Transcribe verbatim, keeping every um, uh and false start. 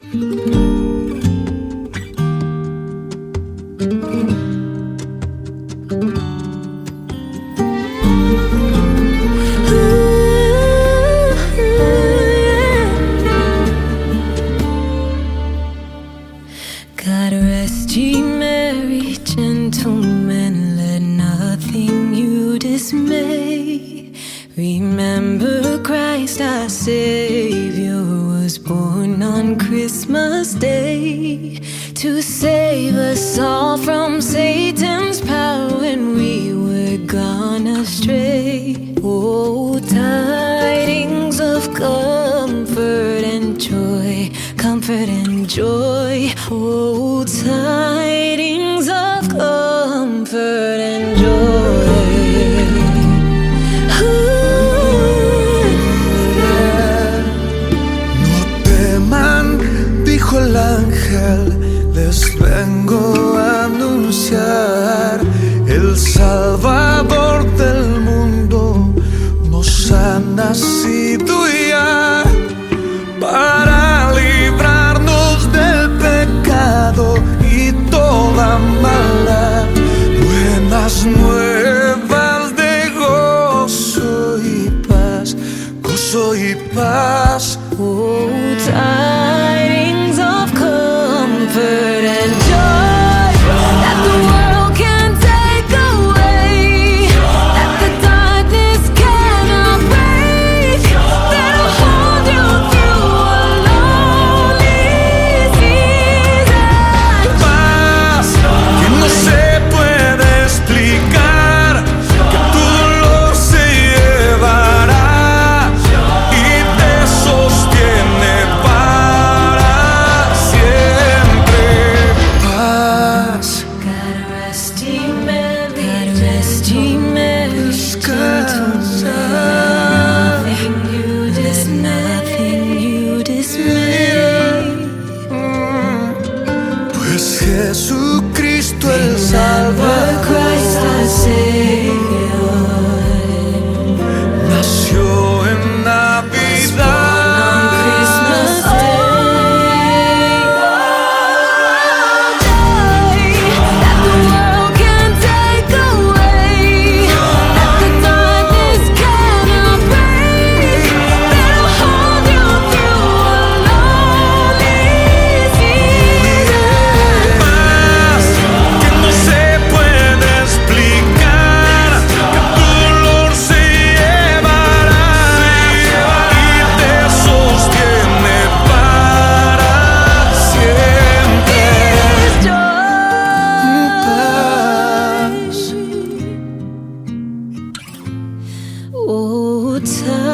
God rest ye merry gentlemen, let nothing you dismay. Remember Christ our Savior was born on Christmas Day to save us all from Satan's power when we were gone astray. Oh, tidings of comfort and joy, comfort and joy. Oh, tidings of comfort and joy. No teman, dijo el ángel, les vengo a anunciar, el Salvador del mundo nos ha nacido ya para librarnos del pecado y toda maldad. Buenas nuevas de gozo y paz, gozo y paz. Oh, tidings of comfort and joy that the world can't take away, that the darkness cannot break, that'll hold you through a lonely season. Paz que no se puede explicar, que tu dolor se llevará y te sostiene para siempre. Paz, God rest ye merry, God rest ye merry descansa. Nothing you dis, nothing you dismay. Pues Jesucristo el Remember Salvador Christ our Savior nació en on Navidad. Christmas Day. Oh, joy that the world can't take away, that the darkness cannot break, that'll hold you through a lonely season. Paz que no se puede explicar, que tu dolor se llevará y te sostiene para siempre. Paz. Oh, time.